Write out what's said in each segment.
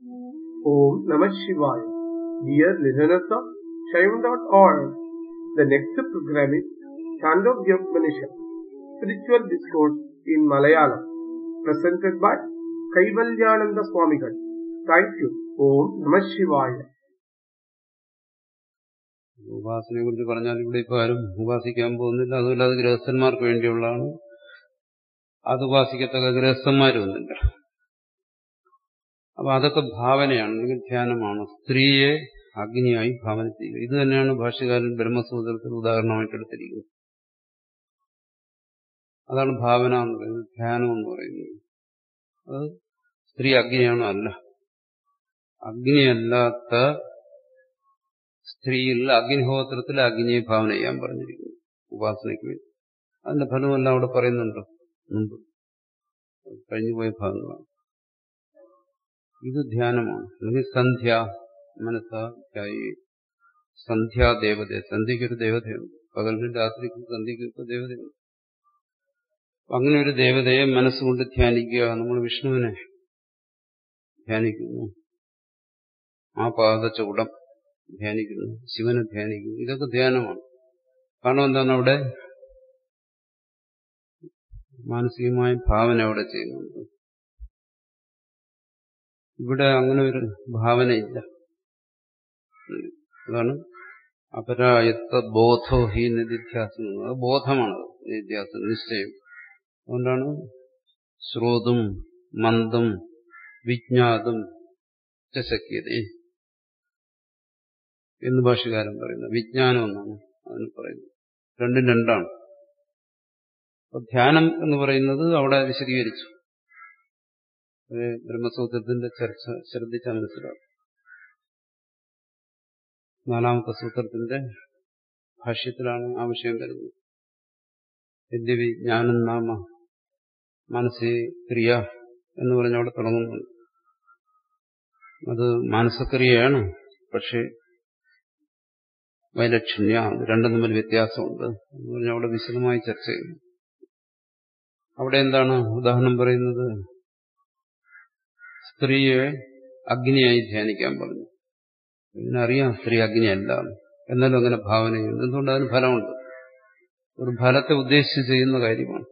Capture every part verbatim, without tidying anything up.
Om Namah Shivaya. Dear listeners of Shaivan dot org, the next program is Chandogyopanishad, Spiritual Discourse in Malayalam, presented by Kaivalyananda Swamigal. Thank you. Om Namah Shivaya. ഉപാസനയെ കുറിച്ച് പറഞ്ഞാൽ ഇവിടെ ഇപ്പോൾ ആരും ഉപാസിക്കാൻ പോകുന്നില്ല. അതുപോലെ അത് ഗൃഹസ്ഥന്മാർക്ക് വേണ്ടിയുള്ളതാണ്. അത് ഉപാസിക്കത്തക്ക ഗൃഹസ്ഥന്മാരൊന്നുമില്ല. അപ്പൊ അതൊക്കെ ഭാവനയാണ്, അല്ലെങ്കിൽ ധ്യാനമാണ്. സ്ത്രീയെ അഗ്നിയായി ഭാവന ചെയ്യുക. ഇത് തന്നെയാണ് ഭാഷ്യകാരൻ ബ്രഹ്മസൂത്രത്തിൽ ഉദാഹരണമായിട്ട് എടുത്തിരിക്കുന്നത്. അതാണ് ഭാവന എന്ന് പറയുന്നത്, ധ്യാനം എന്ന് പറയുന്നത്. അത് സ്ത്രീ അഗ്നിയാണോ? അല്ല. അഗ്നിയല്ലാത്ത സ്ത്രീയിൽ അഗ്നിഹോത്രത്തിൽ അഗ്നിയെ ഭാവന ചെയ്യാൻ പറഞ്ഞിരിക്കുന്നു ഉപാസനയ്ക്ക് വേണ്ടി. അതിന്റെ ഫലമെല്ലാം അവിടെ പറയുന്നുണ്ടോ? മുമ്പ് കഴിഞ്ഞുപോയ ഭാഗങ്ങളാണ്. ഇത് ധ്യാനമാണ്, അല്ലെങ്കിൽ സന്ധ്യ മനസ്സായി സന്ധ്യാദേവത. സന്ധ്യയ്ക്കൊരു ദേവതയുണ്ട്, പകലിനും രാത്രിക്കും സന്ധ്യയ്ക്കൊക്കെ ദേവതയുണ്ട്. അങ്ങനെ ഒരു ദേവതയെ മനസ്സുകൊണ്ട് ധ്യാനിക്കുക. നമ്മൾ വിഷ്ണുവിനെ ധ്യാനിക്കുന്നു, ആ പാദചൂടം ധ്യാനിക്കുന്നു, ശിവനെ ധ്യാനിക്കുന്നു. ഇതൊക്കെ ധ്യാനമാണ്. കാരണം എന്താണ്? അവിടെ മാനസികമായ ഭാവന അവിടെ ചെയ്യുന്നുണ്ട്. ഇവിടെ അങ്ങനെ ഒരു ഭാവനയില്ല. അതാണ് അപരായത്ത ബോധോ ഹി നിധ്യാസം. അത് ബോധമാണ്, നിധ്യാസം, നിശ്ചയം. അതുകൊണ്ടാണ് ശ്രോതും മന്ദം വിജ്ഞാതും ചശക്യത എന്ന് ഭാഷ്യകാരൻ പറയുന്നത്. വിജ്ഞാനം എന്നാണ് അതിന് പറയുന്നത്. രണ്ടും രണ്ടാണ്. അപ്പൊ ധ്യാനം എന്ന് പറയുന്നത് അവിടെ വിശദീകരിച്ചു. ബ്രഹ്മസൂത്രത്തിന്റെ ചർച്ച ശ്രദ്ധിച്ചാൽ മനസ്സിലാവും. നാലാമത്തെ സൂത്രത്തിന്റെ ഭാഷ്യത്തിലാണ് ആ വിഷയം വരുന്നത്. യദ്യപി ജ്ഞാനം നാമ മനസ്സി ക്രിയ എന്ന് പറഞ്ഞ് അവിടെ തുടങ്ങുന്നുണ്ട്. അത് മാനസക്രിയയാണ്, പക്ഷെ വൈലക്ഷണ്യ, രണ്ടും തമ്മിൽ വ്യത്യാസമുണ്ട് എന്ന് പറഞ്ഞാൽ അവിടെ വിശദമായി ചർച്ച ചെയ്യുന്നു. അവിടെ എന്താണ് ഉദാഹരണം പറയുന്നത്? സ്ത്രീയെ അഗ്നിയായി ധ്യാനിക്കാൻ പറഞ്ഞു. ഇതിനറിയാം സ്ത്രീ അഗ്നിയല്ല, എന്നാലും അങ്ങനെ ഭാവന ചെയ്യുന്നു. എന്തുകൊണ്ട്? അതിന് ഫലമുണ്ട്. ഒരു ഫലത്തെ ഉദ്ദേശിച്ച് ചെയ്യുന്ന കാര്യമാണ്.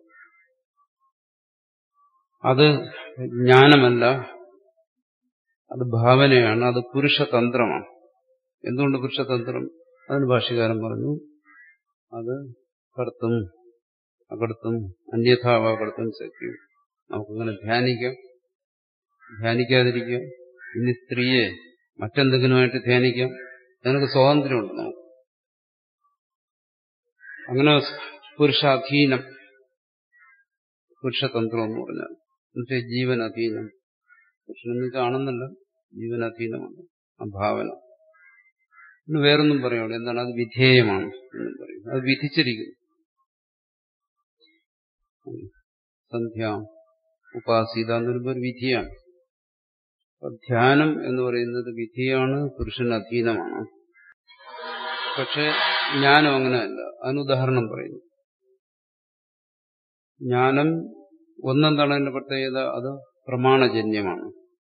അത് ജ്ഞാനമല്ല, അത് ഭാവനയാണ്, അത് പുരുഷതന്ത്രമാണ്. എന്തുകൊണ്ട് പുരുഷതന്ത്രം? അതിന് ഭാഷ്യകാരൻ പറഞ്ഞു, അത് കർത്തും അകർത്തും അന്യഥാവാകർത്തും ശക്തി. നമുക്കങ്ങനെ ധ്യാനിക്കാം, ധ്യാനിക്കാതിരിക്കാം. ഇനി സ്ത്രീയെ മറ്റെന്തെങ്കിലുമായിട്ട് ധ്യാനിക്കാം. അതിനൊക്കെ സ്വാതന്ത്ര്യമുണ്ട് നമുക്ക്. അങ്ങനെ പുരുഷാധീനം, പുരുഷതന്ത്രം എന്ന് പറഞ്ഞാൽ എന്നുവെച്ചാൽ ജീവനധീനം. പുരുഷനെന്ന് കാണുന്നില്ല, ജീവനധീനമാണ് ആ ഭാവന. പിന്നെ വേറൊന്നും പറയാം. എന്താണ്? അത് വിധേയമാണ് എന്നും പറയും. അത് വിധിച്ചിരിക്കുന്നു. സന്ധ്യ ഉപാസീത എന്ന് പറയുമ്പോൾ ഒരു വിധിയാണ്. ധ്യാനം എന്ന് പറയുന്നത് വിധിയാണ്, പുരുഷന് അധീനമാണ്. പക്ഷെ ജ്ഞാനം അങ്ങനെയല്ല. അതിനുദാഹരണം പറയുന്നു. ജ്ഞാനം ഒന്നെന്താണ് അതിന്റെ പ്രത്യേകത? അത് പ്രമാണജന്യമാണ്.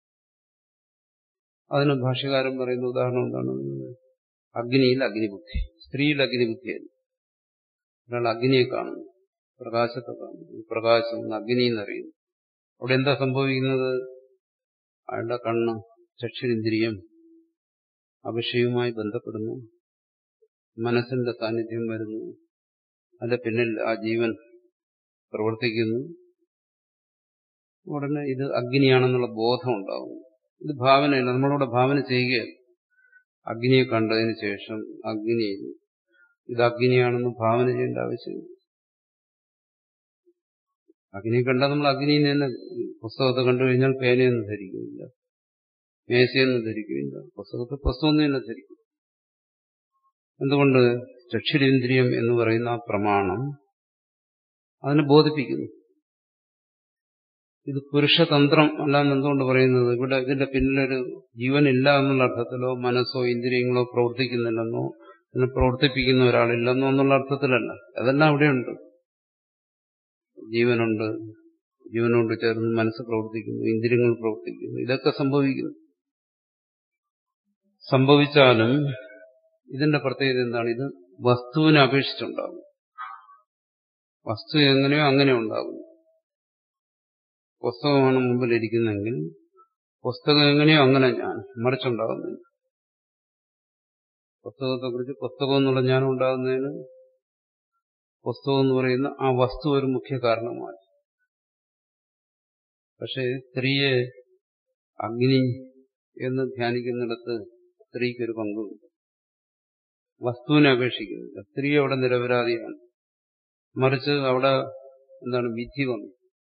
അതിന് ഭാഷ്യകാരൻ പറയുന്ന ഉദാഹരണം എന്താണ്? അഗ്നിയിൽ അഗ്നിബുദ്ധി. സ്ത്രീയിൽ അഗ്നിബുദ്ധിയല്ല. ഒരാൾ അഗ്നിയെ കാണുന്നു, പ്രകാശത്തെ കാണുന്നു. പ്രകാശം അഗ്നി എന്നറിയുന്നു. അവിടെ എന്താ സംഭവിക്കുന്നത്? അയാളുടെ കണ്ണ്, ചക്ഷുരിന്ദ്രിയം ആ വിഷയവുമായി ബന്ധപ്പെടുന്നു. മനസ്സിന്റെ സാന്നിധ്യം വരുന്നു. അതിന്റെ പിന്നിൽ ആ ജീവൻ പ്രവർത്തിക്കുന്നു. ഉടനെ ഇത് അഗ്നിയാണെന്നുള്ള ബോധം ഉണ്ടാകുന്നു. ഇത് ഭാവനയല്ല, നമ്മളിവിടെ ഭാവന ചെയ്യുകയല്ല. അഗ്നിയെ കണ്ടതിന് ശേഷം അഗ്നി ഇത് അഗ്നിയാണെന്ന് ഭാവന ചെയ്യേണ്ട ആവശ്യമില്ല. അഗ്നിയെ കണ്ടാൽ നമ്മൾ അഗ്നിയിൽ തന്നെ പുസ്തകത്തെ കണ്ടു കഴിഞ്ഞാൽ പേനയൊന്നും ധരിക്കുന്നില്ല, മേശയൊന്നും ധരിക്കുന്നില്ല, പുസ്തകത്തെ പുസ്തകമൊന്നും തന്നെ ധരിക്കും. എന്തുകൊണ്ട്? ചക്ഷുരേന്ദ്രിയം എന്ന് പറയുന്ന ആ പ്രമാണം അതിനെ ബോധിപ്പിക്കുന്നു. ഇത് പുരുഷതന്ത്രം അല്ലാന്ന് എന്തുകൊണ്ട് പറയുന്നത്? ഇവിടെ ഇതിന്റെ പിന്നിലൊരു ജീവനില്ല എന്നുള്ള അർത്ഥത്തിലോ മനസ്സോ ഇന്ദ്രിയങ്ങളോ പ്രവർത്തിക്കുന്നില്ലെന്നോ ഇതിനെ പ്രവർത്തിപ്പിക്കുന്ന ഒരാളില്ലെന്നോ എന്നുള്ള അർത്ഥത്തിലല്ല. അതെല്ലാം അവിടെയുണ്ട്. ജീവനുണ്ട്, ജീവനോട് ചേർന്ന് മനസ്സ് പ്രവർത്തിക്കുന്നു, ഇന്ദ്രിയങ്ങൾ പ്രവർത്തിക്കുന്നു, ഇതൊക്കെ സംഭവിക്കുന്നു. സംഭവിച്ചാലും ഇതിന്റെ പ്രത്യേകത എന്താണ്? ഇത് വസ്തുവിനെ അപേക്ഷിച്ചുണ്ടാകും. വസ്തു എങ്ങനെയോ അങ്ങനെ ഉണ്ടാകും. പുസ്തകമാണ് മുമ്പിലിരിക്കുന്നെങ്കിൽ പുസ്തകം എങ്ങനെയോ അങ്ങനെ ഞാൻ മറിച്ചുണ്ടാകുന്നില്ല. പുസ്തകത്തെക്കുറിച്ച് പുസ്തകം എന്നുള്ള ജ്ഞാനം ഉണ്ടാകുന്നതിന് പുസ്തകം എന്ന് പറയുന്ന ആ വസ്തു ഒരു മുഖ്യ കാരണമാണ്. പക്ഷേ സ്ത്രീയെ അഗ്നി എന്ന് ധ്യാനിക്കുന്നിടത്ത് സ്ത്രീക്കൊരു പങ്കുണ്ട്. വസ്തുവിനെ അപേക്ഷിക്കുന്നില്ല. സ്ത്രീ അവിടെ നിരപരാധിയാണ്. മറിച്ച് അവിടെ എന്താണ് വിധി വന്നു.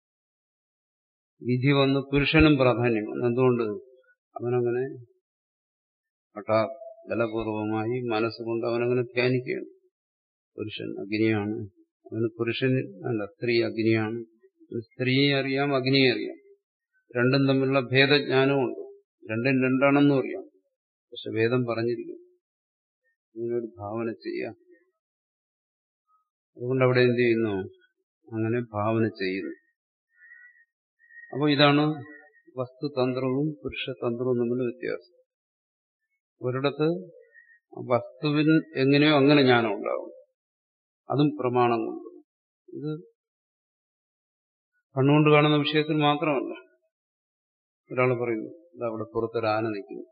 വിധി വന്ന് പുരുഷനും പ്രാധാന്യം വന്നു. എന്തുകൊണ്ട്? അവനങ്ങനെ ഹഠാ ബലപൂർവമായി മനസ്സുകൊണ്ട് അവനങ്ങനെ ധ്യാനിക്കുകയാണ്. പുരുഷൻ അഗ്നിയാണ്, അവന് പുരുഷൻ അല്ല സ്ത്രീ അഗ്നിയാണ്. സ്ത്രീയെ അറിയാം, അഗ്നിയെ അറിയാം. രണ്ടും തമ്മിലുള്ള ഭേദജ്ഞാനമുണ്ട്. രണ്ടും രണ്ടാണെന്നും അറിയാം. പക്ഷെ വേദം പറഞ്ഞിരിക്കും ഇങ്ങനൊരു ഭാവന ചെയ്യാം. അതുകൊണ്ട് അവിടെ എന്ത് ചെയ്യുന്നു? അങ്ങനെ ഭാവന ചെയ്യുന്നു. അപ്പോൾ ഇതാണ് വസ്തുതന്ത്രവും പുരുഷതന്ത്രവും തമ്മിലുള്ള വ്യത്യാസം. ഒരിടത്ത് വസ്തുവിൻ എങ്ങനെയോ അങ്ങനെ ജ്ഞാനം ഉണ്ടാകും. അതും പ്രമാണം കൊണ്ട്. ഇത് കണ്ണുകൊണ്ട് കാണുന്ന വിഷയത്തിൽ മാത്രമല്ല. ഒരാൾ പറയുന്നു ഇതവിടെ പുറത്തൊരു ആന നിൽക്കുന്നു.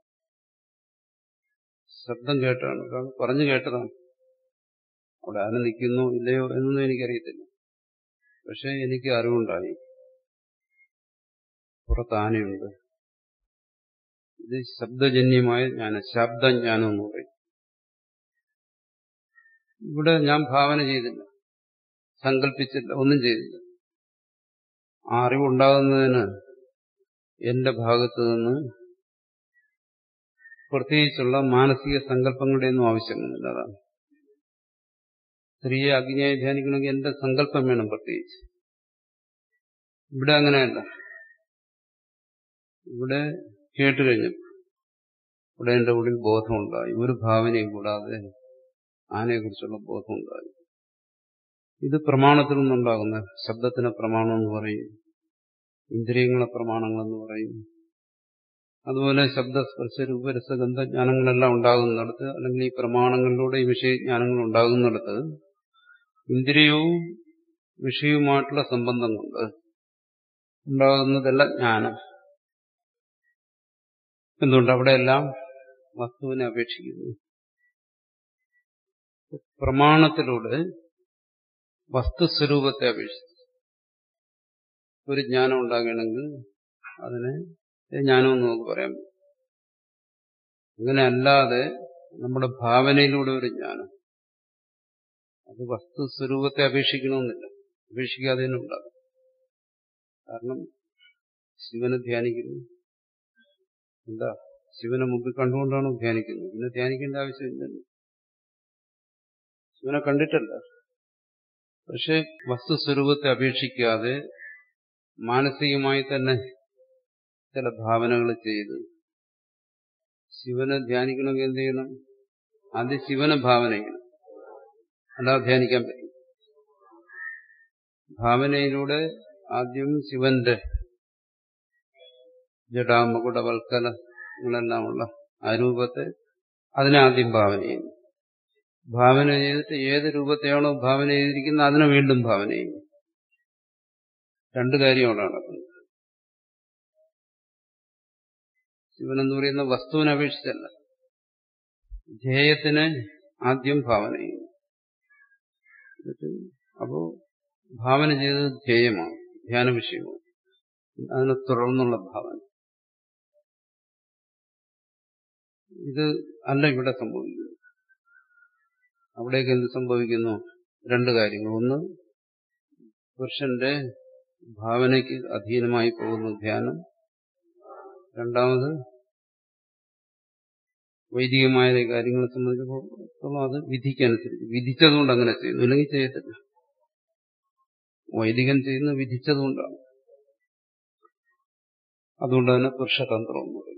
ശബ്ദം കേട്ടാണ്, ഒരാൾ പറഞ്ഞു കേട്ടതാണ്. അവിടെ ആന നിൽക്കുന്നോ ഇല്ലയോ എന്നൊന്നും എനിക്കറിയത്തില്ല. പക്ഷെ എനിക്ക് അറിവുണ്ടായി പുറത്ത് ആനയുണ്ട്. ഇത് ശബ്ദജന്യമായ ജ്ഞാനം, ശബ്ദജ്ഞാനം എന്ന് പറയും. ഇവിടെ ഞാൻ ഭാവന ചെയ്തില്ല, സങ്കല്പിച്ചില്ല, ഒന്നും ചെയ്തില്ല. ആ അറിവുണ്ടാകുന്നതിന് എന്റെ ഭാഗത്തു നിന്ന് പ്രത്യേകിച്ചുള്ള മാനസിക സങ്കല്പങ്ങളുടെ ഒന്നും ആവശ്യമില്ല. അതാണ് സ്ത്രീയെ അഗ്നിയായി ധ്യാനിക്കണമെങ്കിൽ എന്റെ സങ്കല്പം വേണം പ്രത്യേകിച്ച്. ഇവിടെ അങ്ങനെയല്ല. ഇവിടെ കേട്ടുകഴിഞ്ഞപ്പോൾ ഇവിടെ എന്റെ ഉള്ളിൽ ബോധമുണ്ടായി. ഒരു ഭാവനയും കൂടാതെ ആനയെക്കുറിച്ചുള്ള ബോധമുണ്ടായി. ഇത് പ്രമാണത്തിൽ നിന്നുണ്ടാകുന്ന ശബ്ദത്തിന് പ്രമാണം എന്ന് പറയും, ഇന്ദ്രിയങ്ങളെ പ്രമാണങ്ങളെന്ന് പറയും. അതുപോലെ ശബ്ദസ്പർശ രൂപരസഗന്ധജ്ഞാനങ്ങളെല്ലാം ഉണ്ടാകുന്നിടത്ത്, അല്ലെങ്കിൽ ഈ പ്രമാണങ്ങളിലൂടെ ഈ വിഷയജ്ഞാനങ്ങൾ ഉണ്ടാകുന്നിടത്ത് ഇന്ദ്രിയവും വിഷയവുമായിട്ടുള്ള സംബന്ധം കൊണ്ട് ഉണ്ടാകുന്നതല്ല ജ്ഞാനം. എന്തുകൊണ്ട്? അവിടെയെല്ലാം വസ്തുവിനെ അപേക്ഷിക്കുന്നു. പ്രമാണത്തിലൂടെ വസ്തുസ്വരൂപത്തെ അപേക്ഷിച്ച് ഒരു ജ്ഞാനം ഉണ്ടാകണമെങ്കിൽ അതിനെ ജ്ഞാനമെന്ന് നമുക്ക് പറയാൻ പറ്റും. അങ്ങനെ അല്ലാതെ നമ്മുടെ ഭാവനയിലൂടെ ഒരു ജ്ഞാനം, അത് വസ്തുസ്വരൂപത്തെ അപേക്ഷിക്കണമെന്നില്ല. അപേക്ഷിക്കാതെ തന്നെ ഉണ്ടാകും. കാരണം ശിവനെ ധ്യാനിക്കുന്നു. എന്താ? ശിവനെ മുമ്പിൽ കണ്ടുകൊണ്ടാണ് ധ്യാനിക്കുന്നത്. പിന്നെ ധ്യാനിക്കേണ്ട ആവശ്യമില്ലല്ലോ. ശിവനെ കണ്ടിട്ടല്ല. പക്ഷെ വസ്തുസ്വരൂപത്തെ അപേക്ഷിക്കാതെ മാനസികമായി തന്നെ ചില ഭാവനകൾ ചെയ്ത് ശിവനെ ധ്യാനിക്കണമെങ്കിൽ എന്ത് ചെയ്യണം? ആദ്യം ശിവനെ ഭാവന ചെയ്യണം. അല്ലാതെ ധ്യാനിക്കാൻ പറ്റും. ഭാവനയിലൂടെ ആദ്യം ശിവന്റെ ജടാമകുടവൽക്കലങ്ങളെല്ലാമുള്ള ആ രൂപത്തെ അതിനെ ആദ്യം ഭാവന ചെയ്യുന്നു. ഭാവന ചെയ്തിട്ട് ഏത് രൂപത്തെയാണോ ഭാവന ചെയ്തിരിക്കുന്നത് അതിനെ വീണ്ടും ഭാവന ചെയ്യുന്നു. രണ്ടു കാര്യമാണ് നടക്കുന്നത്. ശിവനെന്ന് പറയുന്ന വസ്തുവിനെ അപേക്ഷിച്ചല്ല, ധ്യേയത്തിനെ ആദ്യം ഭാവന ചെയ്യുന്നു. അപ്പോ ഭാവന ചെയ്തത് ധ്യേയമാണ്, ധ്യാന വിഷയമാണ്. അതിനെ തുടർന്നുള്ള ഭാവന. ഇത് അല്ല ഇവിടെ സംഭവിക്കുന്നത്. അവിടേക്ക് എന്ത് സംഭവിക്കുന്നു? രണ്ട് കാര്യങ്ങൾ. ഒന്ന്, പുരുഷന്റെ ഭാവനയ്ക്ക് അധീനമായി പോകുന്ന ധ്യാനം. രണ്ടാമത്, വൈദികമായ കാര്യങ്ങളെ സംബന്ധിച്ചിടത്തോളം അത് വിധിക്കനുസരിച്ച്, വിധിച്ചതുകൊണ്ട് അങ്ങനെ ചെയ്യുന്നു, ഇല്ലെങ്കിൽ ചെയ്യത്തില്ല. വൈദികൻ ചെയ്യുന്ന വിധിച്ചതുകൊണ്ടാണ്. അതുകൊണ്ട് തന്നെ പുരുഷതന്ത്രം എന്ന് പറയുന്നത്.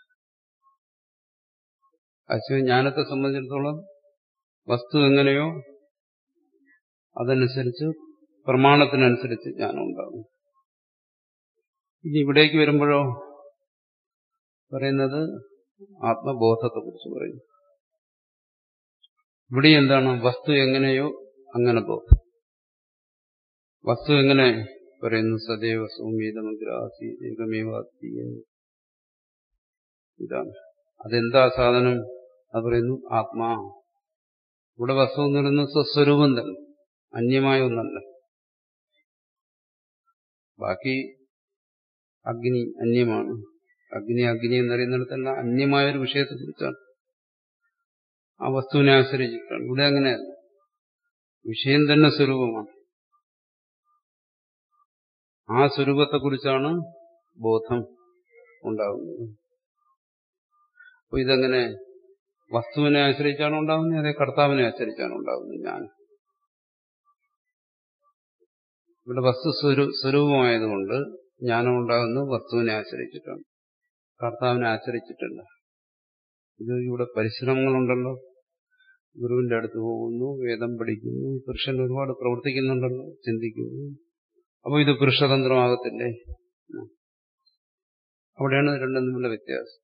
അശ്വജ്ഞാനത്തെ സംബന്ധിച്ചിടത്തോളം വസ്തു എങ്ങനെയോ അതനുസരിച്ച് പ്രമാണത്തിനനുസരിച്ച് ജ്ഞാനം ഉണ്ടാകും. ഇനി ഇവിടേക്ക് വരുമ്പോഴോ പറയുന്നത് ആത്മബോധത്തെ കുറിച്ച് പറയുന്നു. ഇവിടെ എന്താണ്? വസ്തു എങ്ങനെയോ അങ്ങനെ ബോധം. വസ്തു എങ്ങനെ പറയുന്നു? സദൈവ സൗമ്യതമഗ്രാസി ഏകമേവാസ്തി. ഇതാണ്. അതെന്താ സാധനം? അത് പറയുന്നു ആത്മാ. ഇവിടെ വസ്തു എന്ന് പറയുന്നത് സ്വസ്വരൂപം തന്നെ, അന്യമായ ഒന്നല്ല. ബാക്കി അഗ്നി അന്യമാണ്. അഗ്നി അഗ്നി എന്നറിയുന്നിടത്തല്ല അന്യമായ ഒരു വിഷയത്തെ കുറിച്ചാണ്, ആ വസ്തുവിനെ ആശ്രയിച്ചിട്ടാണ്. ഇവിടെ അങ്ങനെയല്ല, വിഷയം തന്നെ സ്വരൂപമാണ്. ആ സ്വരൂപത്തെക്കുറിച്ചാണ് ബോധം ഉണ്ടാകുന്നത്. അപ്പൊ ഇതെങ്ങനെ വസ്തുവിനെ ആശ്രയിച്ചാണ് ഉണ്ടാകുന്നത്, അതേ കർത്താവിനെ ആശ്രയിച്ചാണ് ഉണ്ടാകുന്നത്? ഞാൻ ഇവിടെ വസ്തു സ്വരൂപമായതുകൊണ്ട് ജ്ഞാനം ഉണ്ടാകുന്നത് വസ്തുവിനെ ആശ്രയിച്ചിട്ടാണ്, കർത്താവിനെ ആശ്രയിച്ചിട്ടല്ല. ഇത് ഇവിടെ പരിശ്രമങ്ങളുണ്ടല്ലോ. ഗുരുവിന്റെ അടുത്ത് പോകുന്നു, വേദം പഠിക്കുന്നു, പുരുഷൻ ഒരുപാട് പ്രവർത്തിക്കുന്നുണ്ടല്ലോ, ചിന്തിക്കുന്നു. അപ്പോൾ ഇത് പുരുഷതന്ത്രമാകത്തില്ലേ? അവിടെയാണ് രണ്ടും തമ്മിലുള്ള വ്യത്യാസം.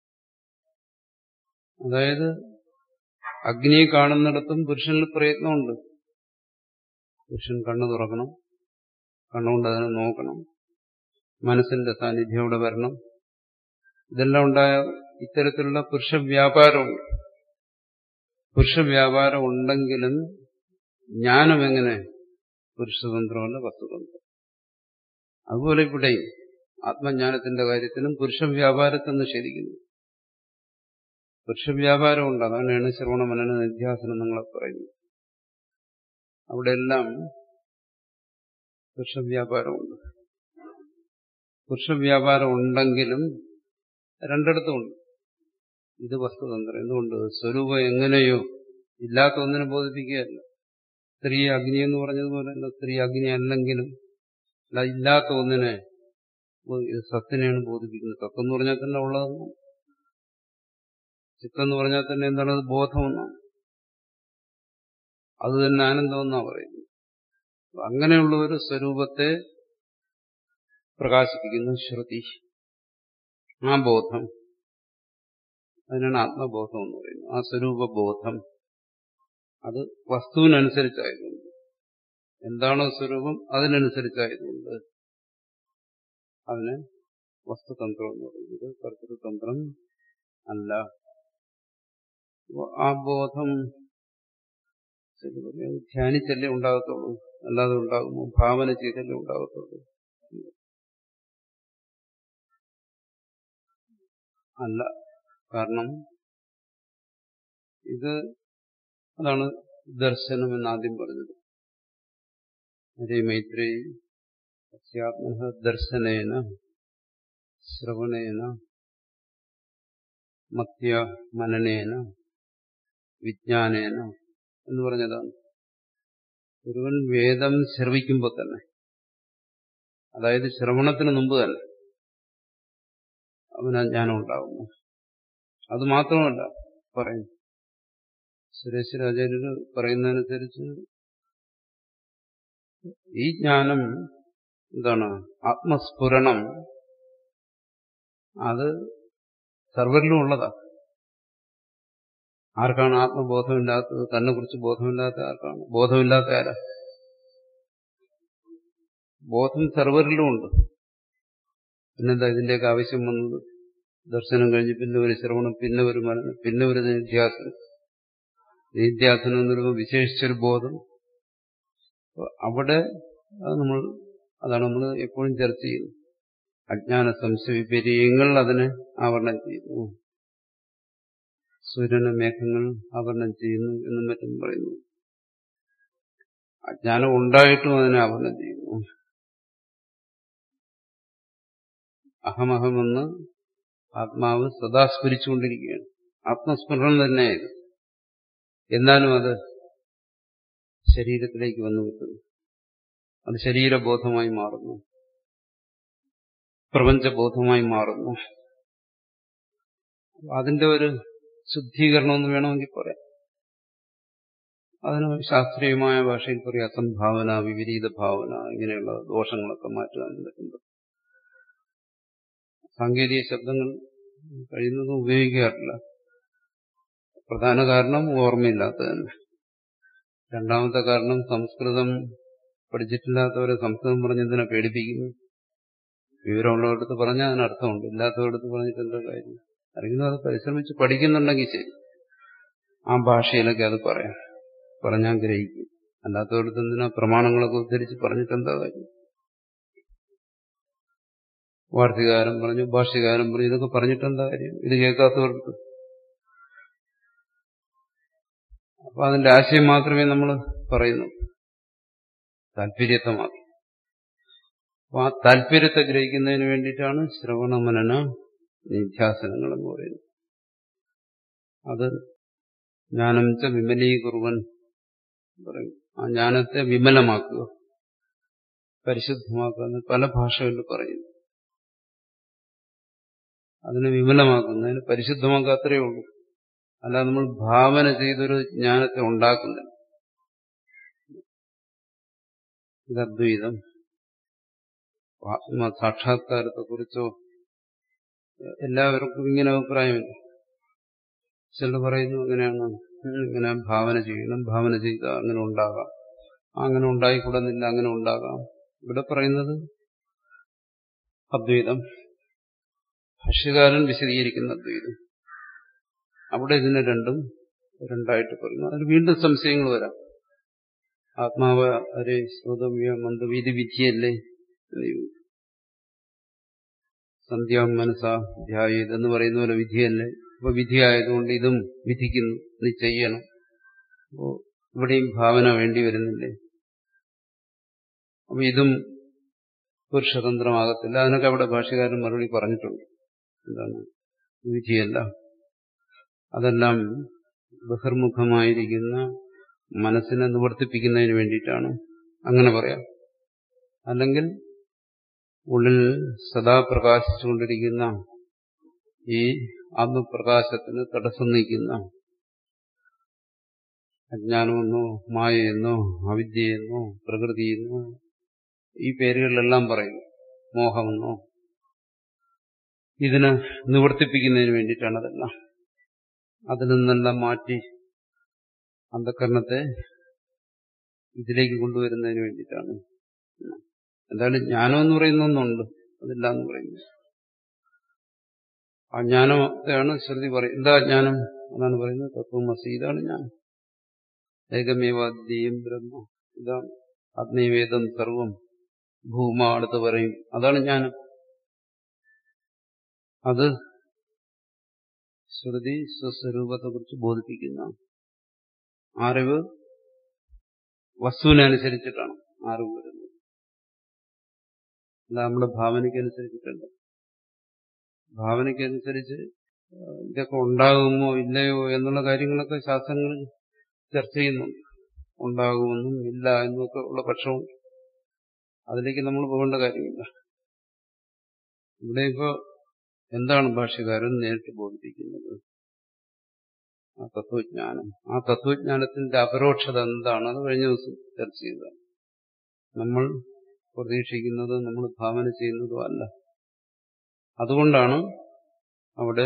അതായത് അഗ്നിയെ കാണുന്നിടത്തും പുരുഷനിൽ പ്രയത്നമുണ്ട്. പുരുഷൻ കണ്ണു തുറക്കണം, കണ്ണുകൊണ്ട് അതിനെ നോക്കണം, മനസ്സിന്റെ സാന്നിധ്യം അവിടെ വരണം. ഇതെല്ലാം ഉണ്ടായ ഇത്തരത്തിലുള്ള പുരുഷ വ്യാപാരമുണ്ട്. പുരുഷ വ്യാപാരം ഉണ്ടെങ്കിലും ജ്ഞാനം എങ്ങനെ? പുരുഷതന്ത്രമല്ല, വസ്തുതന്ത്രം. അതുപോലെ ഇവിടെയും ആത്മജ്ഞാനത്തിന്റെ കാര്യത്തിലും പുരുഷ വ്യാപാരത്തെ നിഷേധിക്കുന്നു. പുരുഷ വ്യാപാരമുണ്ട്. അതാണ് ശ്രവണ മനന നിധ്യാസനം നിങ്ങളെ പറയുന്നത്. അവിടെയെല്ലാം പുരുഷ വ്യാപാരമുണ്ട്. പുരുഷ വ്യാപാരം ഉണ്ടെങ്കിലും രണ്ടിടത്തുമുണ്ട്. ഇത് വസ്തുതന്ത്രം. എന്തുകൊണ്ട്? സ്വരൂപം എങ്ങനെയോ ഇല്ലാത്ത ഒന്നിനെ ബോധിപ്പിക്കുകയല്ല. സ്ത്രീ അഗ്നി എന്ന് പറഞ്ഞതുപോലെയല്ല, സ്ത്രീ അഗ്നി അല്ലെങ്കിലും അല്ല, ഇല്ലാത്ത ഒന്നിനെ ഇത് സത്തിനെയാണ് ബോധിപ്പിക്കുന്നത്. സത്ത് എന്ന് പറഞ്ഞാൽ തന്നെ ഉള്ളതെന്ന്, ചിത്തെന്ന് പറഞ്ഞാൽ തന്നെ എന്താണ്? അത് ബോധമെന്നാണ്. അത് തന്നെ ആനന്ദമെന്നാണ് പറയുന്നത്. അങ്ങനെയുള്ള ഒരു സ്വരൂപത്തെ പ്രകാശിപ്പിക്കുന്നു ശ്രുതി. ആ ബോധം, അതിനാണ് ആത്മബോധം എന്ന് പറയുന്നത്. ആ സ്വരൂപബോധം അത് വസ്തുവിനനുസരിച്ചായതുകൊണ്ട്, എന്താണോ സ്വരൂപം അതിനനുസരിച്ചായതുകൊണ്ട് അതിന് വസ്തുതന്ത്രം എന്ന് പറയുന്നത് കർത്തൃതന്ത്രം അല്ല. ആ ബോധം ധ്യാനിച്ചല്ലേ ഉണ്ടാകത്തുള്ളൂ, അല്ലാതെ ഉണ്ടാകുമോ? ഭാവന ചെയ്തല്ലേ ഉണ്ടാകത്തുള്ളൂ? അല്ല. കാരണം ഇത് അതാണ് ദർശനം എന്നാദ്യം പറഞ്ഞത്. ഹരേ മൈത്രേയി അസ്യാത്മന ദർശനേന ശ്രവണേന മത്യ മനനേന വിജ്ഞാനേന എന്ന് പറഞ്ഞതാണ്. ഒരുവൻ വേദം ശ്രവിക്കുമ്പോൾ തന്നെ, അതായത് ശ്രവണത്തിന് മുമ്പ് തന്നെ അവന് ജ്ഞാനം ഉണ്ടാകുന്നു. അത് മാത്രമല്ല പറയുന്നു, സുരേശ്വരാചാര്യർ പറയുന്നതനുസരിച്ച് ഈ ജ്ഞാനം എന്താണ്? ആത്മസ്ഫുരണം അത് സർവരിലും ഉള്ളതാ. ആർക്കാണ് ആത്മബോധമില്ലാത്തത്? തന്നെ കുറിച്ച് ബോധമില്ലാത്ത ആർക്കാണ്? ബോധമില്ലാത്ത ആരാ? ബോധം സർവരിലും ഉണ്ട്. പിന്നെന്താ ഇതിന്റെയൊക്കെ ആവശ്യം വന്നത്? ദർശനം കഴിഞ്ഞ് പിന്നെ ഒരു ശ്രവണം, പിന്നെ ഒരു മനനം, പിന്നെ ഒരു നിധ്യാസനം. നിധ്യാസനം എന്ന് പറയുമ്പോൾ വിശേഷിച്ചൊരു ബോധം. അവിടെ അത് നമ്മൾ അതാണ് നമ്മൾ എപ്പോഴും ചർച്ച ചെയ്യുന്നത്. അജ്ഞാന സംശയ വിപര്യങ്ങൾ അതിനെ ആവരണം ചെയ്യുന്നു, സൂര്യന മേഘങ്ങൾ ആവരണം ചെയ്യുന്നു എന്നും മറ്റും പറയുന്നു. അജ്ഞാനം ഉണ്ടായിട്ടും അതിനെ ആവരണം ചെയ്യുന്നു. അഹമഹമെന്ന് ആത്മാവ് സദാ സ്മരിച്ചുകൊണ്ടിരിക്കുകയാണ്. ആത്മസ്മരണം തന്നെയായത്. എന്നാലും അത് ശരീരത്തിലേക്ക് വന്നു കിട്ടുന്നു. അത് ശരീരബോധമായി മാറുന്നു, പ്രപഞ്ചബോധമായി മാറുന്നു. അതിന്റെ ഒരു ശുദ്ധീകരണമെന്ന് വേണമെങ്കിൽ പറയാം. അതിന് ശാസ്ത്രീയമായ ഭാഷയിൽ പറയാം അസംഭാവന, വിപരീത ഭാവന, ഇങ്ങനെയുള്ള ദോഷങ്ങളൊക്കെ മാറ്റാൻ പറ്റുന്നത്. സാങ്കേതിക ശബ്ദങ്ങൾ കഴിയുന്നതും ഉപയോഗിക്കാറില്ല. പ്രധാന കാരണം ഓർമ്മയില്ലാത്തതന്നെ. രണ്ടാമത്തെ കാരണം സംസ്കൃതം പഠിച്ചിട്ടില്ലാത്തവരെ സംസ്കൃതം പറഞ്ഞതിനെ പേടിപ്പിക്കുന്നു. വിവരമുള്ളവരടുത്ത് പറഞ്ഞാൽ അതിനർത്ഥമുണ്ട്, ഇല്ലാത്തവരടുത്ത് പറഞ്ഞിട്ട് എന്താ കാര്യം? ആരെങ്കിലും അത് പരിശ്രമിച്ച് പഠിക്കുന്നുണ്ടെങ്കിൽ ശരി, ആ ഭാഷയിലൊക്കെ അത് പറയാം, പറഞ്ഞാൽ ഗ്രഹിക്കും. അല്ലാത്തവരടുത്ത് എന്തിനാ പ്രമാണങ്ങളൊക്കെ ഉദ്ധരിച്ച് പറഞ്ഞിട്ട് എന്താ കാര്യം? വാർത്തികാരം പറഞ്ഞു, ഭാഷ്യകാരം പറഞ്ഞു, ഇതൊക്കെ പറഞ്ഞിട്ട് എന്താ കാര്യം? ഇത് കേൾക്കാത്തവർക്ക്. അപ്പൊ അതിന്റെ ആശയം മാത്രമേ നമ്മൾ പറയുന്നു, താല്പര്യത്തെ മാത്രം. അപ്പൊ ആ താല്പര്യത്തെ ഗ്രഹിക്കുന്നതിന് വേണ്ടിയിട്ടാണ് ശ്രവണമനന നിധ്യാസനങ്ങൾ എന്ന് പറയുന്നത്. അത് ജ്ഞാനം ച വിമലീകുറുവൻ പറയും. ആ ജ്ഞാനത്തെ വിമലമാക്കുക, പരിശുദ്ധമാക്കുക എന്ന് പല ഭാഷകളിൽ പറയുന്നു. അതിനെ വിമലമാക്കുന്നതിന് പരിശുദ്ധമാക്കുക അത്രയേ ഉള്ളൂ. അല്ലാതെ നമ്മൾ ഭാവന ചെയ്തൊരു ജ്ഞാനത്തെ ഉണ്ടാക്കുന്നില്ല. ഇത് അദ്വൈതം. ആത്മസാക്ഷാത്കാരത്തെക്കുറിച്ചോ എല്ലാവർക്കും ഇങ്ങനെ അഭിപ്രായമില്ല. ചിലർ പറയുന്നു അങ്ങനെയാണ്, ഇങ്ങനെ ഭാവന ചെയ്യണം, ഭാവന ചെയ്താൽ അങ്ങനെ ഉണ്ടാകാം, അങ്ങനെ ഉണ്ടായിക്കൂടുന്നില്ല, അങ്ങനെ ഉണ്ടാകാം. ഇവിടെ പറയുന്നത് അദ്വൈതം, ഭാഷ്യകാരൻ വിശദീകരിക്കുന്ന അദ്വൈതം. അവിടെ ഇതിനെ രണ്ടും രണ്ടായിട്ട് പറയുന്നു. അതിൽ വീണ്ടും സംശയങ്ങൾ വരാം. ആത്മാവ് അരെ ശ്രോതവ്യ മന്ദവീതി വിധിയല്ലേ, സന്ധ്യാം മനസാ ധ്യായത് എന്ന് പറയുന്ന പോലെ വിധിയല്ലേ. അപ്പൊ വിധിയായതുകൊണ്ട് ഇതും വിധിക്കുന്നു, ഇത് ചെയ്യണം. അപ്പോ ഇവിടെയും ഭാവന വേണ്ടി വരുന്നില്ലേ? അപ്പൊ ഇതും പുരുഷതന്ത്രമാകത്തില്ല. അതിനൊക്കെ അവിടെ ഭാഷ്യകാരൻ മറുപടി പറഞ്ഞിട്ടുണ്ട്. എന്താണ്? വിധിയല്ല, അതെല്ലാം ബഹിർമുഖമായിരിക്കുന്ന മനസ്സിനെ നിവർത്തിപ്പിക്കുന്നതിന് വേണ്ടിയിട്ടാണ്. അങ്ങനെ പറയാം. അല്ലെങ്കിൽ ഉള്ളിൽ സദാ പ്രകാശിച്ചുകൊണ്ടിരിക്കുന്ന ഈ ആത്മപ്രകാശത്തിന് തടസ്സം നീക്കുന്ന അജ്ഞാനമെന്നോ മായയെന്നോ അവിദ്യയെന്നോ പ്രകൃതിയെന്നോ ഈ പേരുകളിലെല്ലാം പറയുന്നു, മോഹമെന്നോ, ഇതിനെ നിവർത്തിപ്പിക്കുന്നതിന് വേണ്ടിയിട്ടാണ് അതെല്ലാം. അതിൽ നിന്നെല്ലാം മാറ്റി അന്ധകരണത്തെ ഇതിലേക്ക് കൊണ്ടുവരുന്നതിന് വേണ്ടിയിട്ടാണ്. എന്തായാലും ജ്ഞാനം എന്ന് പറയുന്ന ഒന്നുണ്ട്, അതില്ല എന്ന് പറയുന്നു. ആ ജ്ഞാനത്തെയാണ് ശ്രുതി പറയും. എന്താ ജ്ഞാനം? അതാണ് പറയുന്നത് തത്വമസി, ഇതാണ് ജ്ഞാനം. ഏകമേവാദ്യം ബ്രഹ്മ, ഇതാണ് ആത്മീയവേദം സർവം ഭൂമ, അടുത്ത് പറയും. അതാണ് ജ്ഞാനം. അത് ശ്രുതി സ്വസ്വരൂപത്തെക്കുറിച്ച് ബോധിപ്പിക്കുന്ന അറിവ് വസ്തുവിനനുസരിച്ചിട്ടാണ് അറിവ് വരുന്നത്. അല്ല നമ്മുടെ ഭാവനയ്ക്കനുസരിച്ചിട്ടല്ല. ഭാവനയ്ക്കനുസരിച്ച് ഇതൊക്കെ ഉണ്ടാകുമോ ഇല്ലയോ എന്നുള്ള കാര്യങ്ങളൊക്കെ ശാസ്ത്രങ്ങളിൽ ചർച്ച ചെയ്യുന്നുണ്ട്. ഉണ്ടാകുമെന്നും ഇല്ല എന്നൊക്കെ ഉള്ള പക്ഷവും അതിലേക്ക് നമ്മൾ പോകേണ്ട കാര്യമില്ല. ഇവിടെ ഇപ്പോ എന്താണ് ഭാഷ്യകാരൻ നേരിട്ട് ബോധിപ്പിക്കുന്നത്? ആ തത്വജ്ഞാനം. ആ തത്വജ്ഞാനത്തിന്റെ അപരോക്ഷത എന്താണ്? അത് കഴിഞ്ഞ ദിവസം ചർച്ച ചെയ്തതാണ്. നമ്മൾ പ്രതീക്ഷിക്കുന്നത്, നമ്മൾ ഭാവന ചെയ്യുന്നതും അല്ല. അതുകൊണ്ടാണ് അവിടെ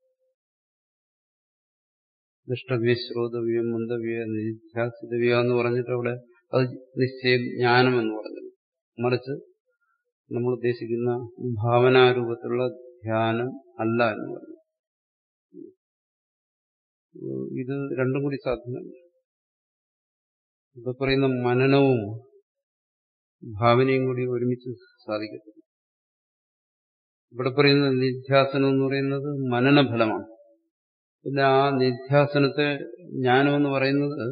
ദൃഷ്ടവ്യ ശ്രോതവ്യം മന്ദവ്യ നിധ്യാസിതവ്യ എന്ന് പറഞ്ഞിട്ട് അവിടെ അത് നിശ്ചയം ജ്ഞാനം എന്ന് പറഞ്ഞത്. മറിച്ച് നമ്മൾ ഉദ്ദേശിക്കുന്ന ഭാവനാരൂപത്തിലുള്ള ധ്യാനം അല്ല എന്ന് പറഞ്ഞു. ഇത് രണ്ടും കൂടി സാധ്യമല്ല. ഇപ്പൊ പറയുന്ന മനനവും ഭാവനയും കൂടി ഒരുമിച്ച് സാധിക്കത്തില്ല. ഇവിടെ പറയുന്ന നിധ്യാസനം എന്ന് പറയുന്നത് മനനഫലമാണ്. പിന്നെ ആ നിധ്യാസനത്തെ ജ്ഞാനമെന്ന് പറയുന്നത്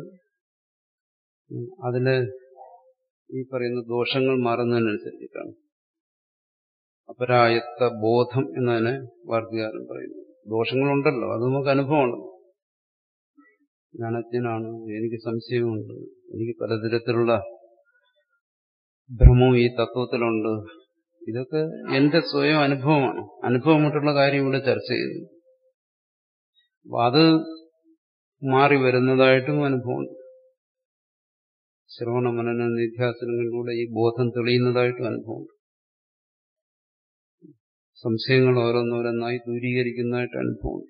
അതില് ഈ പറയുന്ന ദോഷങ്ങൾ മാറുന്നതിനനുസരിച്ചിട്ടാണ്. അപരായത്ത ബോധം എന്നതിനെ വാർത്തകാരൻ പറയുന്നു. ദോഷങ്ങളുണ്ടല്ലോ, അത് നമുക്ക് അനുഭവമുണ്ടല്ലോ. ഞാൻ അജ്ഞനാണ്, എനിക്ക് സംശയമുണ്ട്, എനിക്ക് പലതരത്തിലുള്ള ഭ്രമവും ഈ തത്വത്തിലുണ്ട്. ഇതൊക്കെ എന്റെ സ്വയം അനുഭവമാണ്. അനുഭവമായിട്ടുള്ള കാര്യം ഇവിടെ ചർച്ച ചെയ്യുന്നു. അത് മാറി വരുന്നതായിട്ടും അനുഭവമുണ്ട്. ശ്രവണ മനന നിധ്യാസനങ്ങളിലൂടെ ഈ ബോധം തെളിയുന്നതായിട്ടും അനുഭവമുണ്ട്. സംശയങ്ങൾ ഓരോന്നോരോന്നായി ദൂരീകരിക്കുന്നതായിട്ട് അനുഭവം.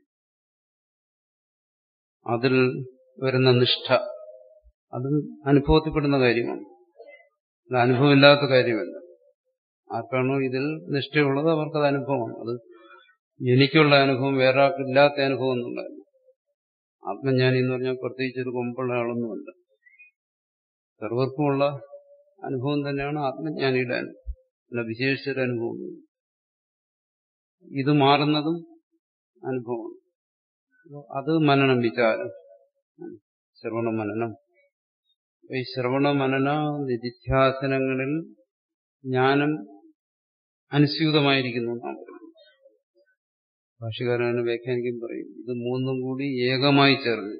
അതിൽ വരുന്ന നിഷ്ഠ അതും അനുഭവത്തിൽപ്പെടുന്ന കാര്യമാണ്. അത് അനുഭവമില്ലാത്ത കാര്യമല്ല. ആർക്കാണോ ഇതിൽ നിഷ്ഠയുള്ളത് അവർക്കത് അനുഭവമാണ്. അത് എനിക്കുള്ള അനുഭവം വേറെ ആൾക്കില്ലാത്ത അനുഭവം എന്നുള്ളതല്ല. ആത്മജ്ഞാനി എന്ന് പറഞ്ഞാൽ പ്രത്യേകിച്ചൊരു കൊമ്പുള്ള ആളൊന്നുമല്ല. സർവർക്കുമുള്ള അനുഭവം തന്നെയാണ് ആത്മജ്ഞാനിയുടെ അനുഭവം. അല്ല വിശേഷിച്ചൊരു അനുഭവം. ഇത് മാറുന്നതും അനുഭവമാണ്. അത് മനനം, വിചാരം, ശ്രവണ മനനം. ഈ ശ്രവണ മനന നിധിധ്യാസനങ്ങളിൽ ജ്ഞാനം അനുസ്യൂതമായിരിക്കുന്നു എന്നാണ് പറയുന്നത്. ഭാഷ്യകാരനെ വ്യാഖ്യാനിക്കും പറയും ഇത് മൂന്നും കൂടി ഏകമായി ചേർന്ന്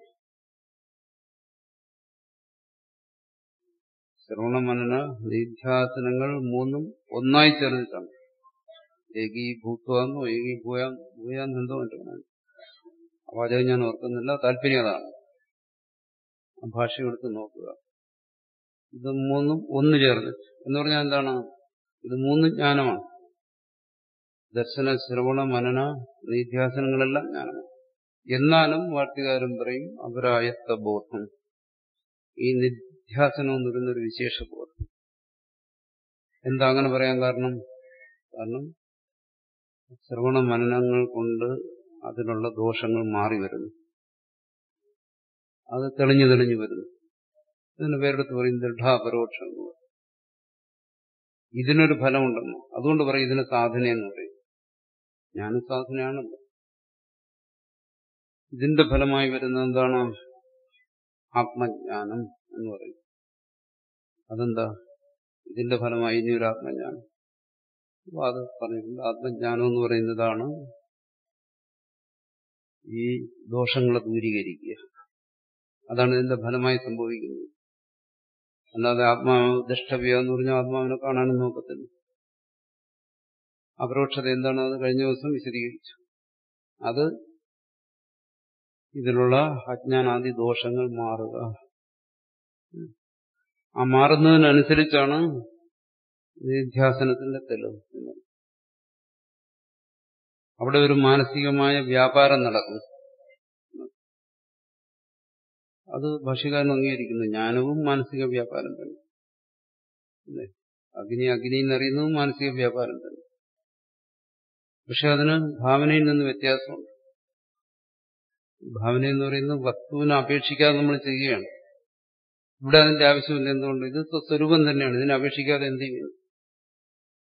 ശ്രവണ മനന നിധ്യാസനങ്ങൾ മൂന്നും ഒന്നായി ചേർന്നിട്ടാണ്. ഏകീഭൂത്വന്നോ ഏകീ ഭൂയാ ഭൂയാന്നെന്തോ മറ്റാണ് വാചകം ഞാൻ ഓർക്കുന്നില്ല. താല്പര്യം അതാണ്. ഭാഷ എടുത്ത് നോക്കുക. ഇത് മൂന്നും ഒന്ന് ചേർന്ന് എന്ന് പറഞ്ഞാൽ എന്താണ്? ഇത് മൂന്നും ജ്ഞാനമാണ്. ദർശന, ശ്രവണ, മനന, നിധ്യാസനങ്ങളെല്ലാം ജ്ഞാനമാണ്. എന്നാലും വാർത്തകാരൻ പറയും അപരായത്ത ബോധം. ഈ നിധ്യാസനം എന്ന് പറയുന്നൊരു വിശേഷ ബോധം. എന്താ അങ്ങനെ പറയാൻ കാരണം? കാരണം ശ്രവണ മനനങ്ങൾ കൊണ്ട് അതിനുള്ള ദോഷങ്ങൾ മാറി വരുന്നു. അത് തെളിഞ്ഞു തെളിഞ്ഞു വരുന്നു. ഇതിന് പേരെടുത്ത് പറയും ദൃഢാപരോക്ഷം എന്ന് പറയും. ഇതിനൊരു ഫലമുണ്ടെന്ന്. അതുകൊണ്ട് പറയും ഇതിന് സാധനയെന്ന് പറയും. ജ്ഞാന സാധനയാണല്ലോ. ഇതിന്റെ ഫലമായി വരുന്നത് എന്താണ്? ആത്മജ്ഞാനം എന്ന് പറയും. അതെന്താ? ഇതിന്റെ ഫലമായി ഇനിയൊരു ആത്മജ്ഞാനം. അപ്പൊ അത് പറഞ്ഞിട്ടുണ്ട്. ആത്മജ്ഞാനം എന്ന് പറയുന്നതാണ് ഈ ദോഷങ്ങളെ ദൂരീകരിക്കുക. അതാണ് ഇതിന്റെ ഫലമായി സംഭവിക്കുന്നത്. അല്ലാതെ ആത്മാവ് ദൃഷ്ടവ്യ എന്ന് പറഞ്ഞാൽ ആത്മാവിനെ കാണാനും നോക്കത്തില്ല. അപരോക്ഷത എന്താണ്? അത് കഴിഞ്ഞ ദിവസം വിശദീകരിച്ചു. അത് ഇതിലുള്ള അജ്ഞാനാദി ദോഷങ്ങൾ മാറുക. ആ മാറുന്നതിനനുസരിച്ചാണ് നിധ്യാസനത്തിന്റെ തെളിവ്. അവിടെ ഒരു മാനസികമായ വ്യാപാരം നടക്കും. അത് ഭാഷ്യകാരൻ അംഗീകരിക്കുന്നു. ജ്ഞാനവും മാനസിക വ്യാപാരം തന്നെ. അല്ലേ? അഗ്നി അഗ്നി എന്നറിയുന്നതും മാനസിക വ്യാപാരം തന്നെ. പക്ഷെ അതിന് ഭാവനയിൽ നിന്ന് വ്യത്യാസമുണ്ട്. ഭാവന എന്ന് പറയുന്നത് വസ്തുവിനെ അപേക്ഷിക്കാതെ നമ്മൾ ചെയ്യുകയാണ്. ഇവിടെ അതിന്റെ ആവശ്യമില്ല. എന്തുകൊണ്ട്? ഇത് സ്വരൂപം തന്നെയാണ്. ഇതിനെ അപേക്ഷിക്കാതെ എന്ത് ചെയ്യുന്നു?